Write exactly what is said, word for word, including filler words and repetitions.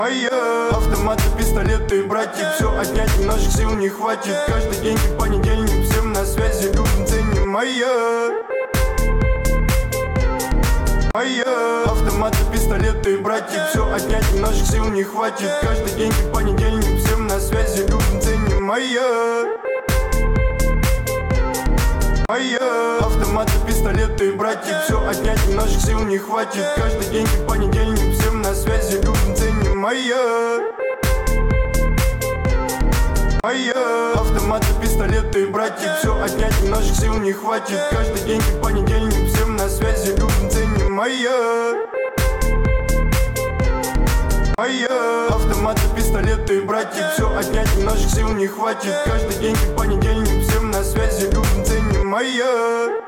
Моя автоматы, пистолеты и братья, все отнять и наших сил не хватит. Каждый день как понедельник, всем на связи, любим, ценим. Моя Моя автоматы, пистолеты и братья, все отнять и наших сил не хватит. Каждый день как понедельник, всем на связи, любим, ценим. Моя Моя автоматы, пистолеты и братья, все отнять и наших сил не хватит. Каждый день как понедельник, всем на связи, любим, ценим. Моя Моя автоматы, пистолеты и братья, все отнять и наших сил не хватит. Каждый день как понедельник, всем на связи, любим, ценим. Моя Моя автоматы, пистолеты и братья, все отнять и наших сил не хватит. Каждый день как понедельник, всем на связи, любим, ценим. Моя